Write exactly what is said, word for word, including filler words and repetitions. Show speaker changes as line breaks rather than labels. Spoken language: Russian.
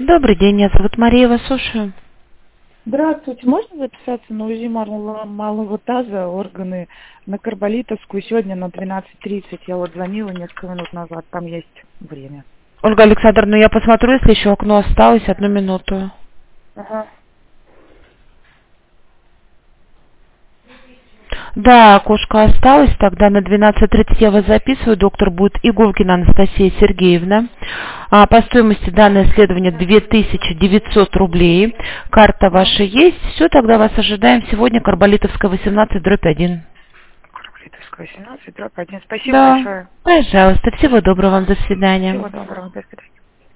Добрый день, меня зовут Мария, вас слушаю.
Здравствуйте, можно записаться на УЗИ мал- малого таза, органы на Карболитовскую сегодня на двенадцать тридцать? Я вот звонила несколько минут назад, там есть время.
Ольга Александровна, я посмотрю, если еще окно осталось, одну минуту.
Ага.
Да, окошко осталось, тогда на двенадцать тридцать я вас записываю, доктор будет Игулкина Анастасия Сергеевна. А, по стоимости данное исследование две тысячи девятьсот рублей. Карта
Ага.
ваша есть, все, тогда вас ожидаем сегодня, Карболитовская восемнадцать, дробь один.
Карболитовская восемнадцать, дробь один. Спасибо
Да,
большое.
пожалуйста, всего доброго вам, до свидания.
Всего доброго, до свидания.